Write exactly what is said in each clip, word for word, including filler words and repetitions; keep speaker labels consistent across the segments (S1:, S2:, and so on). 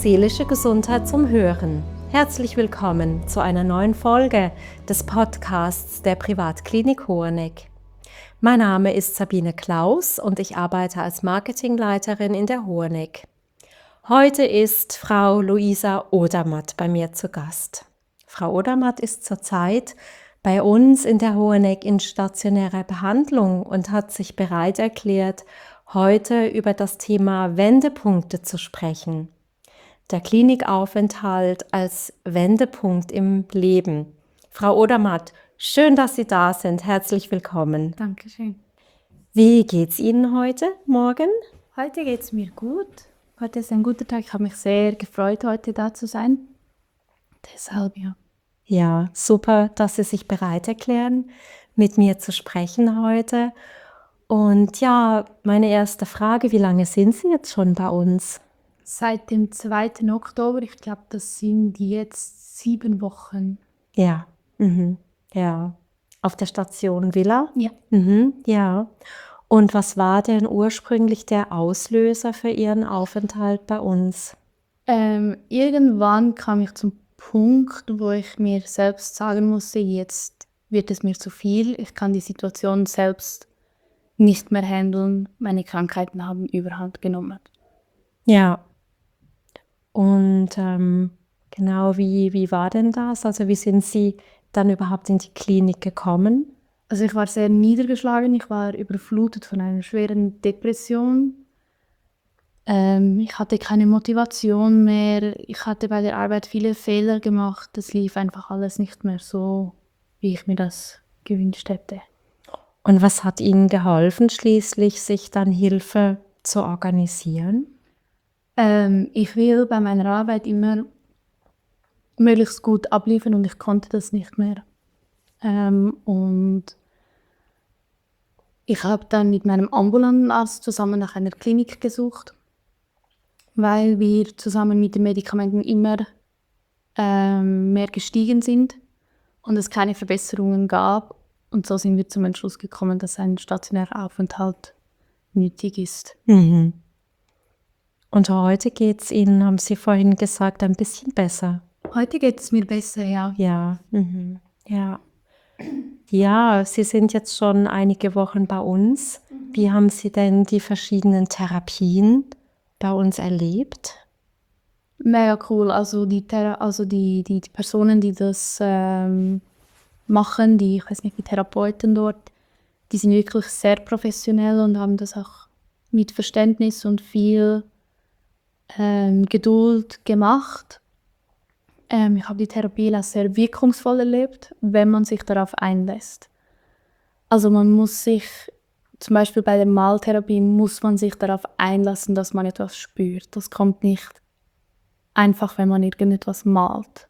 S1: Seelische Gesundheit zum Hören. Herzlich willkommen zu einer neuen Folge des Podcasts der Privatklinik Hoheneck. Mein Name ist Sabine Klaus und ich arbeite als Marketingleiterin in der Hoheneck. Heute ist Frau Luisa Odermatt bei mir zu Gast. Frau Odermatt ist zurzeit bei uns in der Hoheneck in stationärer Behandlung und hat sich bereit erklärt, heute über das Thema Wendepunkte zu sprechen. Der Klinikaufenthalt als Wendepunkt im Leben. Frau Odermatt, schön, dass Sie da sind. Herzlich willkommen.
S2: Dankeschön.
S1: Wie geht's Ihnen heute Morgen?
S2: Heute geht es mir gut. Heute ist ein guter Tag. Ich habe mich sehr gefreut, heute da zu sein. Deshalb, ja.
S1: Ja, super, dass Sie sich bereit erklären, mit mir zu sprechen heute. Und ja, meine erste Frage, wie lange sind Sie jetzt schon bei uns?
S2: Seit dem zweiten Oktober, ich glaube, das sind jetzt sieben Wochen.
S1: Ja, mhm. ja. Auf der Station Villa?
S2: Ja.
S1: Mhm. Ja. Und was war denn ursprünglich der Auslöser für Ihren Aufenthalt bei uns?
S2: Ähm, irgendwann kam ich zum Punkt, wo ich mir selbst sagen musste, jetzt wird es mir zu viel. Ich kann die Situation selbst nicht mehr handeln. Meine Krankheiten haben Überhand genommen.
S1: Ja. Und ähm, genau, wie, wie war denn das? Also wie sind Sie dann überhaupt in die Klinik gekommen?
S2: Also ich war sehr niedergeschlagen, ich war überflutet von einer schweren Depression. Ähm, ich hatte keine Motivation mehr, ich hatte bei der Arbeit viele Fehler gemacht, es lief einfach alles nicht mehr so, wie ich mir das gewünscht hätte.
S1: Und was hat Ihnen geholfen, schließlich sich dann Hilfe zu organisieren?
S2: Ähm, ich will bei meiner Arbeit immer möglichst gut abliefern und ich konnte das nicht mehr. Ähm, und ich habe dann mit meinem ambulanten Arzt zusammen nach einer Klinik gesucht, weil wir zusammen mit den Medikamenten immer ähm, mehr gestiegen sind und es keine Verbesserungen gab. Und so sind wir zum Entschluss gekommen, dass ein stationärer Aufenthalt nötig ist.
S1: Mhm. Und heute geht es Ihnen, haben Sie vorhin gesagt, ein bisschen besser.
S2: Heute geht es mir besser, ja.
S1: Ja, mhm. ja. Ja, Sie sind jetzt schon einige Wochen bei uns. Wie haben Sie denn die verschiedenen Therapien bei uns erlebt?
S2: Mega cool. Also die, Thera also die, die, die Personen, die das ähm, machen, die, ich weiß nicht, die Therapeuten dort, die sind wirklich sehr professionell und haben das auch mit Verständnis und viel ähm, Geduld gemacht. Ähm, ich habe die Therapie als sehr wirkungsvoll erlebt, wenn man sich darauf einlässt. Also man muss sich, zum Beispiel bei der Maltherapie, muss man sich darauf einlassen, dass man etwas spürt. Das kommt nicht einfach, wenn man irgendetwas malt.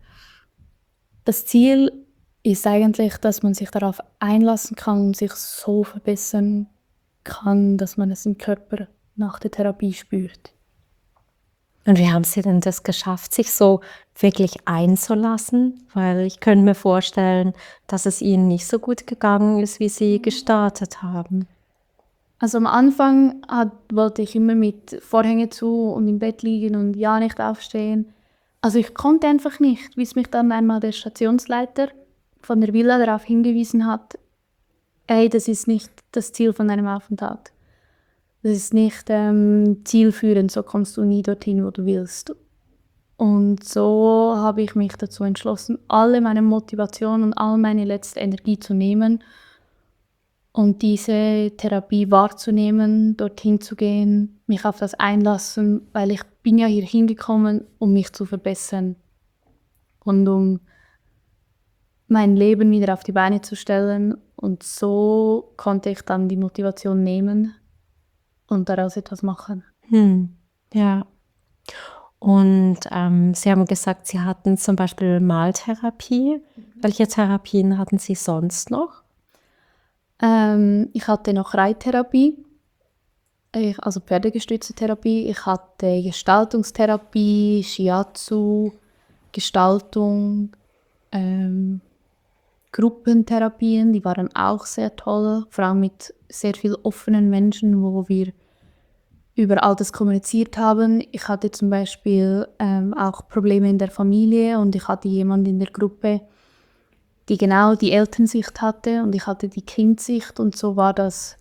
S2: Das Ziel ist eigentlich, dass man sich darauf einlassen kann und sich so verbessern kann, dass man es im Körper nach der Therapie spürt.
S1: Und wie haben Sie denn das geschafft, sich so wirklich einzulassen? Weil ich könnte mir vorstellen, dass es Ihnen nicht so gut gegangen ist, wie Sie gestartet haben.
S2: Also am Anfang hat, wollte ich immer mit Vorhänge zu und im Bett liegen und ja nicht aufstehen. Also ich konnte einfach nicht, bis mich dann einmal der Stationsleiter von der Villa darauf hingewiesen hat, hey, das ist nicht das Ziel von deinem Aufenthalt. Das ist nicht ähm, zielführend, so kommst du nie dorthin, wo du willst. Und so habe ich mich dazu entschlossen, alle meine Motivation und all meine letzte Energie zu nehmen und diese Therapie wahrzunehmen, dorthin zu gehen, mich auf das einlassen, weil ich bin ja hier hingekommen, um mich zu verbessern und um mein Leben wieder auf die Beine zu stellen. Und so konnte ich dann die Motivation nehmen und daraus etwas machen.
S1: Hm. Ja. Und ähm, Sie haben gesagt, Sie hatten zum Beispiel Maltherapie. Welche Therapien hatten Sie sonst noch?
S2: Ähm, ich hatte noch Reittherapie, ich, also pferdegestützte Therapie. Ich hatte Gestaltungstherapie, Shiatsu, Gestaltung, ähm, Gruppentherapien, die waren auch sehr toll, vor allem mit sehr vielen offenen Menschen, wo wir über all das kommuniziert haben. Ich hatte zum Beispiel ähm, auch Probleme in der Familie und ich hatte jemanden in der Gruppe, die genau die Elternsicht hatte und ich hatte die Kindsicht und so war das,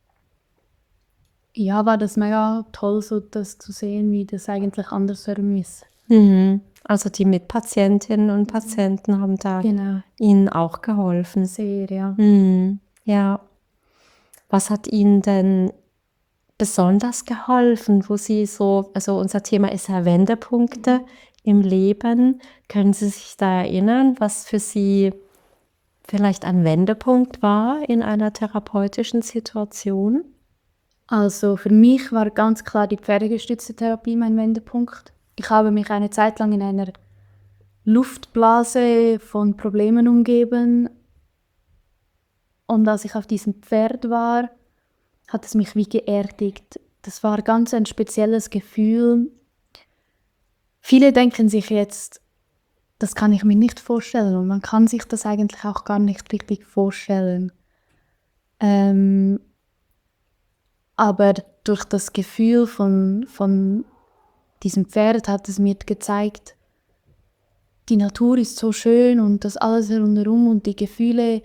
S2: ja, war das mega toll, so das zu sehen, wie das eigentlich andersherum ist.
S1: Mhm. Also die Mitpatientinnen und Patienten haben da
S2: Genau.
S1: Ihnen auch geholfen.
S2: Sehr, ja.
S1: Mhm. Ja. Was hat Ihnen denn besonders geholfen, wo Sie so, also unser Thema ist ja Wendepunkte im Leben. Können Sie sich da erinnern, was für Sie vielleicht ein Wendepunkt war in einer therapeutischen Situation?
S2: Also für mich war ganz klar die pferdegestützte Therapie mein Wendepunkt. Ich habe mich eine Zeit lang in einer Luftblase von Problemen umgeben und als ich auf diesem Pferd war, hat es mich wie geerdigt. Das war ganz ein spezielles Gefühl. Viele denken sich jetzt, das kann ich mir nicht vorstellen und man kann sich das eigentlich auch gar nicht richtig vorstellen. Ähm, aber durch das Gefühl von, von diesem Pferd hat es mir gezeigt, die Natur ist so schön und das alles rundherum und die Gefühle,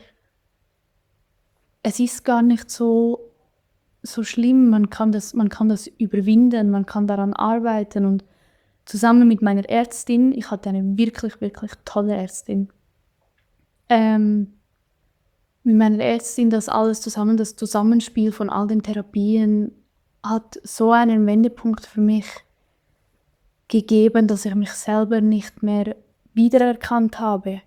S2: es ist gar nicht so, so schlimm, man kann, das, man kann das überwinden, man kann daran arbeiten und zusammen mit meiner Ärztin, ich hatte eine wirklich, wirklich tolle Ärztin, ähm, mit meiner Ärztin das alles zusammen, das Zusammenspiel von all den Therapien hat so einen Wendepunkt für mich gegeben, dass ich mich selber nicht mehr wiedererkannt habe.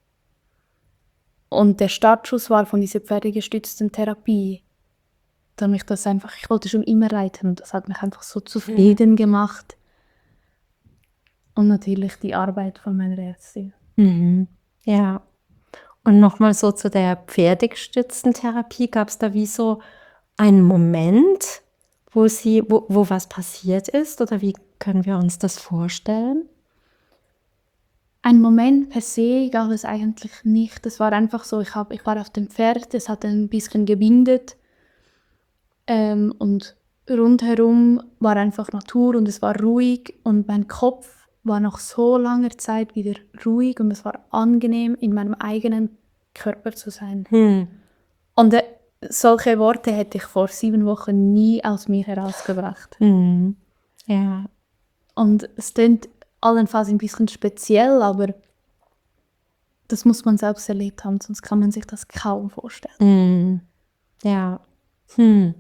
S2: Und der Startschuss war von dieser pferdegestützten Therapie. Da mich das einfach, ich wollte schon immer reiten und das hat mich einfach so zufrieden gemacht. Und natürlich die Arbeit von meiner Ärztin.
S1: Mhm. Ja. Und nochmal so zu der pferdegestützten Therapie, gab es da wie so einen Moment, wo Sie, wo, wo was passiert ist? Oder wie können wir uns das vorstellen?
S2: Ein Moment per se gab es eigentlich nicht. Es war einfach so, ich, hab, ich war auf dem Pferd, es hat ein bisschen gewindet ähm, und rundherum war einfach Natur und es war ruhig und mein Kopf war nach so langer Zeit wieder ruhig und es war angenehm, in meinem eigenen Körper zu sein.
S1: Hm.
S2: Und äh, solche Worte hätte ich vor sieben Wochen nie aus mir herausgebracht.
S1: Hm. Ja.
S2: Und es klingt allenfalls ein bisschen speziell, aber das muss man selbst erlebt haben, sonst kann man sich das kaum vorstellen.
S1: Hm. Ja. Hm.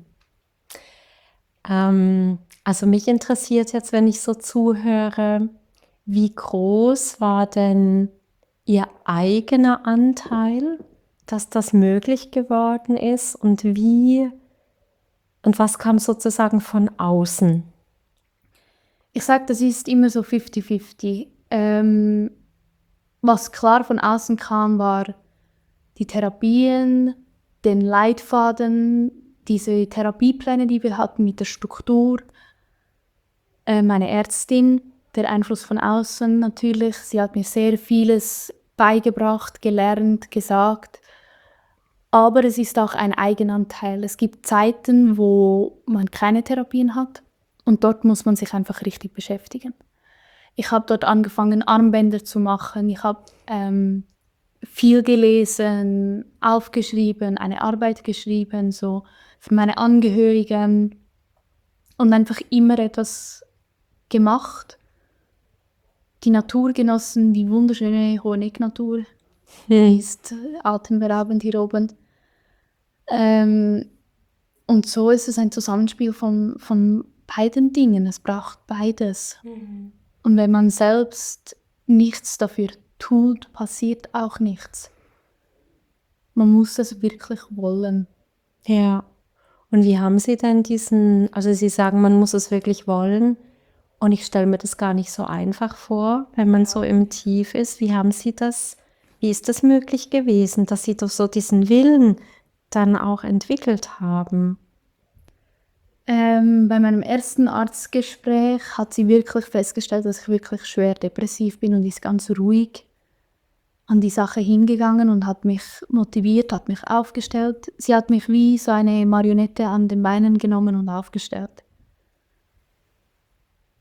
S1: Ähm, also mich interessiert jetzt, wenn ich so zuhöre, wie groß war denn Ihr eigener Anteil, dass das möglich geworden ist und wie und was kam sozusagen von außen?
S2: Ich sage, das ist immer so fifty fifty. Ähm, was klar von außen kam, war die Therapien, den Leitfaden, diese Therapiepläne, die wir hatten mit der Struktur, äh, meine Ärztin, der Einfluss von außen natürlich. Sie hat mir sehr vieles beigebracht, gelernt, gesagt. Aber es ist auch ein Eigenanteil. Es gibt Zeiten, wo man keine Therapien hat und dort muss man sich einfach richtig beschäftigen. Ich habe dort angefangen, Armbänder zu machen. Ich habe ähm, viel gelesen, aufgeschrieben, eine Arbeit geschrieben, so für meine Angehörigen und einfach immer etwas gemacht. Die Natur genossen, die wunderschöne Hoheneck-Natur, die ist atemberaubend hier oben. Ähm, und so ist es ein Zusammenspiel von, von beiden Dingen. Es braucht beides.
S1: Mhm.
S2: Und wenn man selbst nichts dafür tut, passiert auch nichts. Man muss es wirklich wollen.
S1: Ja. Und wie haben Sie denn diesen, also Sie sagen, man muss es wirklich wollen und ich stelle mir das gar nicht so einfach vor, wenn man so im Tief ist. Wie haben Sie das, wie ist das möglich gewesen, dass Sie doch so diesen Willen dann auch entwickelt haben?
S2: Ähm, bei meinem ersten Arztgespräch hat sie wirklich festgestellt, dass ich wirklich schwer depressiv bin und ist ganz ruhig an die Sache hingegangen und hat mich motiviert, hat mich aufgestellt. Sie hat mich wie so eine Marionette an den Beinen genommen und aufgestellt.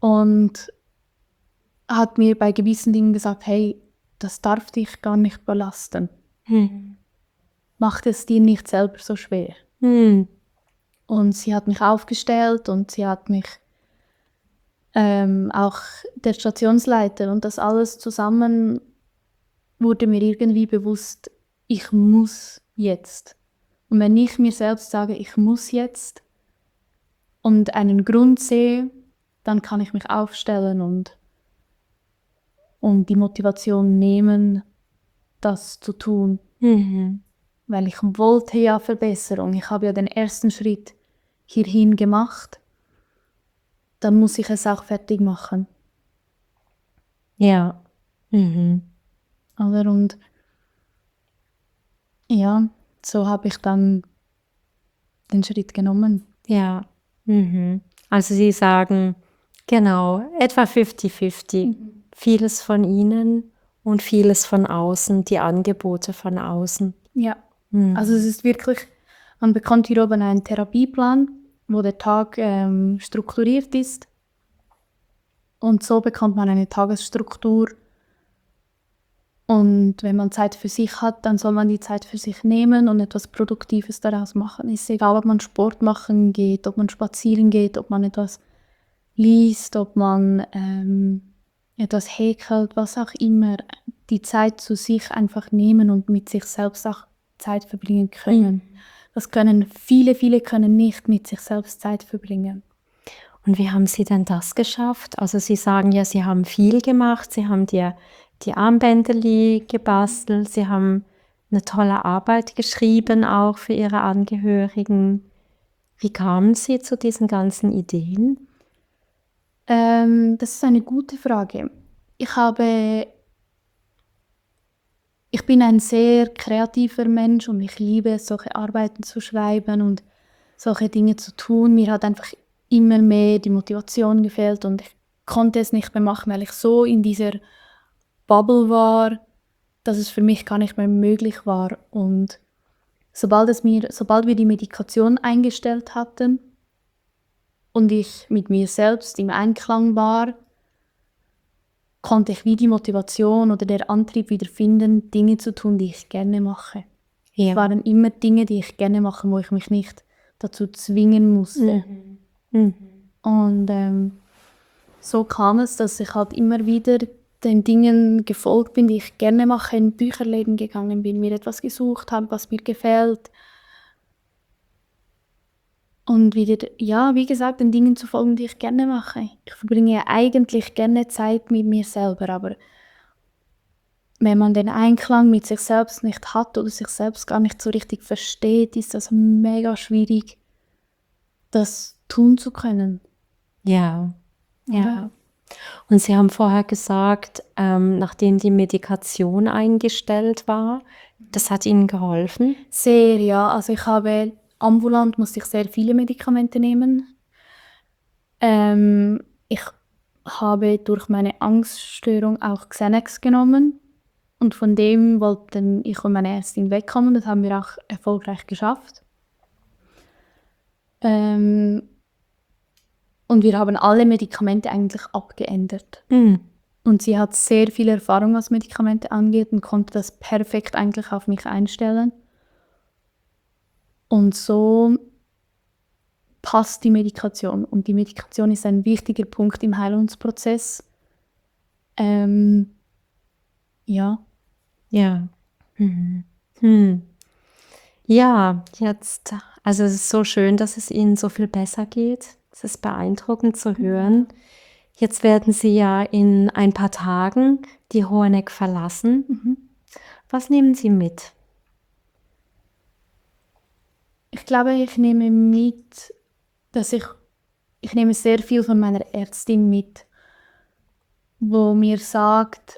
S2: und hat mir bei gewissen Dingen gesagt, hey, das darf dich gar nicht belasten.
S1: Mhm.
S2: Mach es dir nicht selber so schwer.
S1: Mhm.
S2: Und sie hat mich aufgestellt und sie hat mich ähm, auch der Stationsleiter und das alles zusammen wurde mir irgendwie bewusst, ich muss jetzt. Und wenn ich mir selbst sage, ich muss jetzt und einen Grund sehe, dann kann ich mich aufstellen und, und die Motivation nehmen, das zu tun.
S1: Mhm.
S2: Weil ich wollte ja Verbesserung. Ich habe ja den ersten Schritt hierhin gemacht. Dann muss ich es auch fertig machen.
S1: Ja. Mhm.
S2: Oder? Und ja, so habe ich dann den Schritt genommen.
S1: Ja. Mhm. Also Sie sagen, genau, etwa fünfzig fünfzig.
S2: Mhm.
S1: Vieles von Ihnen und vieles von außen, die Angebote von außen.
S2: Ja,
S1: Mhm.
S2: also es ist wirklich, man bekommt hier oben einen Therapieplan, wo der Tag ähm, strukturiert ist. Und so bekommt man eine Tagesstruktur. Und wenn man Zeit für sich hat, dann soll man die Zeit für sich nehmen und etwas Produktives daraus machen. Es ist egal, ob man Sport machen geht, ob man spazieren geht, ob man etwas liest, ob man ähm, etwas häkelt, was auch immer. Die Zeit zu sich einfach nehmen und mit sich selbst auch Zeit verbringen können. Das können viele, viele können nicht mit sich selbst Zeit verbringen.
S1: Und wie haben Sie denn das geschafft? Also Sie sagen ja, Sie haben viel gemacht, Sie haben dir die Armbänderli gebastelt, Sie haben eine tolle Arbeit geschrieben, auch für Ihre Angehörigen. Wie kamen Sie zu diesen ganzen Ideen?
S2: Ähm, das ist eine gute Frage. Ich habe, ich bin ein sehr kreativer Mensch und ich liebe es, solche Arbeiten zu schreiben und solche Dinge zu tun. Mir hat einfach immer mehr die Motivation gefehlt und ich konnte es nicht mehr machen, weil ich so in dieser Bubble war, dass es für mich gar nicht mehr möglich war. Und sobald, es mir, sobald wir die Medikation eingestellt hatten und ich mit mir selbst im Einklang war, konnte ich wie die Motivation oder der Antrieb wieder finden, Dinge zu tun, die ich gerne mache.
S1: Ja.
S2: Es waren immer Dinge, die ich gerne mache, wo ich mich nicht dazu zwingen musste.
S1: Mhm. Mhm.
S2: Und ähm, so kam es, dass ich halt immer wieder den Dingen gefolgt bin, die ich gerne mache, in Bücherläden gegangen bin, mir etwas gesucht habe, was mir gefällt. Und wieder, ja, wie gesagt, den Dingen zu folgen, die ich gerne mache. Ich verbringe eigentlich gerne Zeit mit mir selber, aber wenn man den Einklang mit sich selbst nicht hat oder sich selbst gar nicht so richtig versteht, ist das mega schwierig, das tun zu können.
S1: Ja. Ja.
S2: Oder?
S1: Und Sie haben vorher gesagt, ähm, nachdem die Medikation eingestellt war, das hat Ihnen geholfen?
S2: Sehr, ja. Also ich habe ambulant musste ich sehr viele Medikamente nehmen. Ähm, ich habe durch meine Angststörung auch Xanax genommen und von dem wollten ich und meine Ärztin wegkommen. Das haben wir auch erfolgreich geschafft. Ähm, und wir haben alle Medikamente eigentlich abgeändert.
S1: Mhm.
S2: Und sie hat sehr viel Erfahrung, was Medikamente angeht und konnte das perfekt eigentlich auf mich einstellen. Und so passt die Medikation. Und die Medikation ist ein wichtiger Punkt im Heilungsprozess. Ähm, ja.
S1: Ja. Mhm. Hm. Ja, jetzt, also es ist so schön, dass es Ihnen so viel besser geht. Es ist beeindruckend zu hören. Jetzt werden Sie ja in ein paar Tagen die Hoheneck verlassen.
S2: Mhm.
S1: Was nehmen Sie mit?
S2: Ich glaube, ich nehme mit, dass ich, ich nehme sehr viel von meiner Ärztin mit, wo mir sagt,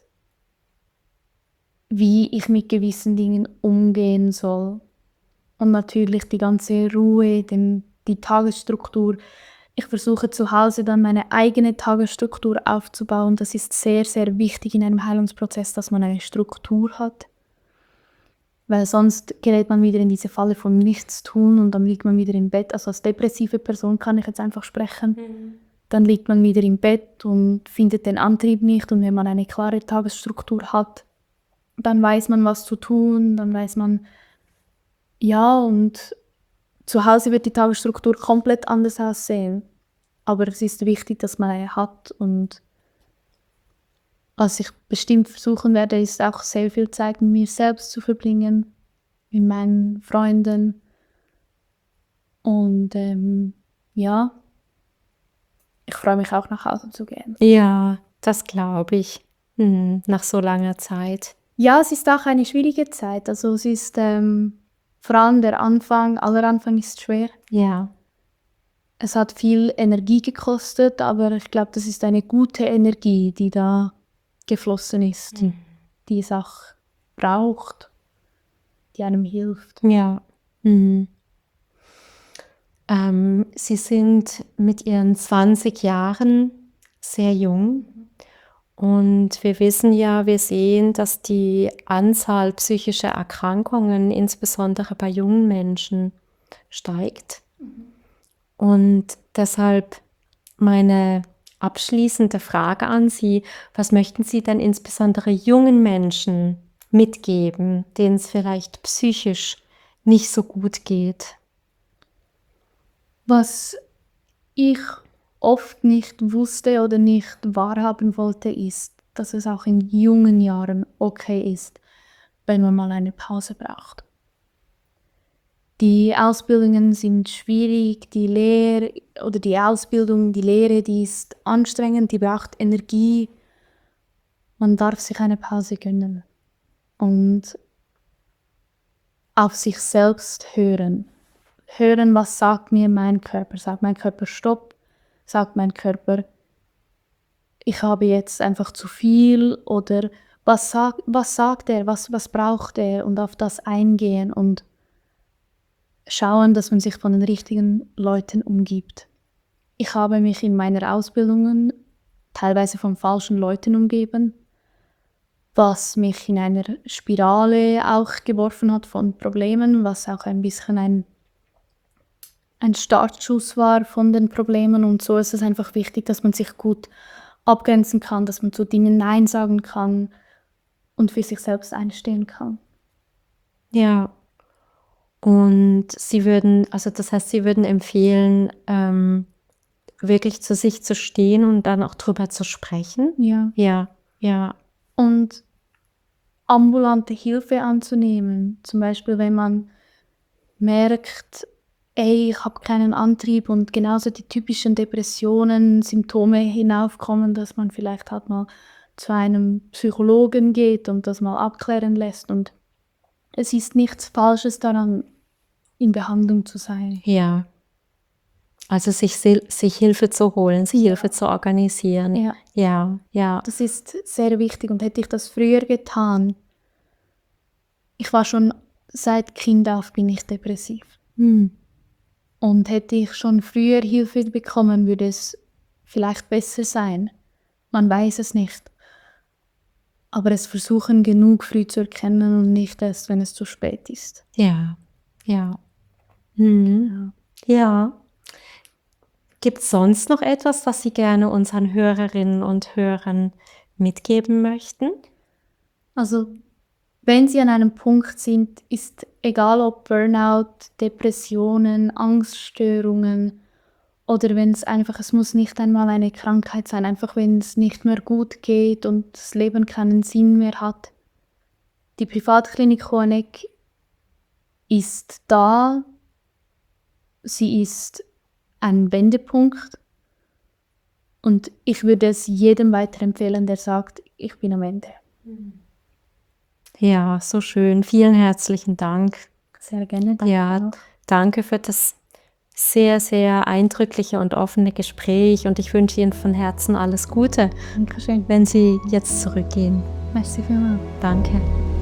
S2: wie ich mit gewissen Dingen umgehen soll. Und natürlich die ganze Ruhe, den, die Tagesstruktur. Ich versuche zu Hause dann meine eigene Tagesstruktur aufzubauen. Das ist sehr, sehr wichtig in einem Heilungsprozess, dass man eine Struktur hat. Weil sonst gerät man wieder in diese Falle von nichts tun und dann liegt man wieder im Bett. Also als depressive Person kann ich jetzt einfach sprechen. Mhm. dann liegt man wieder im Bett und findet den Antrieb nicht. Und wenn man eine klare Tagesstruktur hat, dann weiß man, was zu tun, dann weiß man, ja, und zu Hause wird die Tagesstruktur komplett anders aussehen. Aber es ist wichtig, dass man eine hat. Und was ich bestimmt versuchen werde, ist auch sehr viel Zeit mit mir selbst zu verbringen, mit meinen Freunden. Und ähm, ja, ich freue mich auch, nach Hause zu gehen.
S1: Ja, das glaube ich. Hm, nach so langer Zeit.
S2: Ja, es ist auch eine schwierige Zeit. Also es ist ähm, vor allem der Anfang, aller Anfang ist schwer.
S1: Ja.
S2: Es hat viel Energie gekostet, aber ich glaube, das ist eine gute Energie, die da geflossen ist,
S1: Mhm.
S2: die es auch braucht, die einem hilft.
S1: Ja. Mhm. Ähm, Sie sind mit Ihren zwanzig Jahren sehr jung. Und wir wissen ja, wir sehen, dass die Anzahl psychischer Erkrankungen, insbesondere bei jungen Menschen, steigt. Und deshalb meine abschließende Frage an Sie: Was möchten Sie denn insbesondere jungen Menschen mitgeben, denen es vielleicht psychisch nicht so gut geht?
S2: Was ich oft nicht wusste oder nicht wahrhaben wollte, ist, dass es auch in jungen Jahren okay ist, wenn man mal eine Pause braucht. Die Ausbildungen sind schwierig, die Lehre oder die Ausbildung, die Lehre, die ist anstrengend, die braucht Energie. Man darf sich eine Pause gönnen und auf sich selbst hören. Hören, was sagt mir mein Körper? Sagt mein Körper Stopp? Sagt mein Körper, ich habe jetzt einfach zu viel? Oder was, sag, was sagt er? Was, was braucht er? Und auf das eingehen und schauen, dass man sich von den richtigen Leuten umgibt. Ich habe mich in meiner Ausbildung teilweise von falschen Leuten umgeben, was mich in einer Spirale auch geworfen hat von Problemen, was auch ein bisschen ein, ein Startschuss war von den Problemen. Und so ist es einfach wichtig, dass man sich gut abgrenzen kann, dass man zu Dingen Nein sagen kann und für sich selbst einstehen kann.
S1: Ja. Und Sie würden, also das heißt, Sie würden empfehlen, ähm, wirklich zu sich zu stehen und dann auch drüber zu sprechen?
S2: Ja.
S1: Ja, ja.
S2: Und ambulante Hilfe anzunehmen. Zum Beispiel, wenn man merkt, ey, ich habe keinen Antrieb und genauso die typischen Depressionen, Symptome hinaufkommen, dass man vielleicht halt mal zu einem Psychologen geht und das mal abklären lässt. Und es ist nichts Falsches daran, in Behandlung zu sein.
S1: Ja. Also sich, sich Hilfe zu holen, sich Hilfe zu organisieren.
S2: Ja.
S1: Ja, ja.
S2: Das ist sehr wichtig. Und hätte ich das früher getan, ich war schon seit Kind auf bin ich depressiv.
S1: Hm.
S2: Und hätte ich schon früher Hilfe bekommen, würde es vielleicht besser sein. Man weiß es nicht. Aber es versuchen genug früh zu erkennen und nicht erst, wenn es zu spät ist.
S1: Ja, ja. Hm. Ja. Ja. Gibt es sonst noch etwas, was Sie gerne unseren Hörerinnen und Hörern mitgeben möchten?
S2: Also, wenn Sie an einem Punkt sind, ist egal ob Burnout, Depressionen, Angststörungen oder wenn es einfach, es muss nicht einmal eine Krankheit sein, einfach wenn es nicht mehr gut geht und das Leben keinen Sinn mehr hat. Die Privatklinik Hoheneck ist da, sie ist ein Wendepunkt und ich würde es jedem weiterempfehlen, der sagt, ich bin am Ende.
S1: Ja, so schön. Vielen herzlichen Dank.
S2: Sehr gerne. Danke
S1: Ja,
S2: auch.
S1: danke für das sehr, sehr eindrückliche und offene Gespräch und ich wünsche Ihnen von Herzen alles Gute,
S2: Dankeschön.
S1: wenn Sie jetzt zurückgehen.
S2: Merci vielmals.
S1: Danke.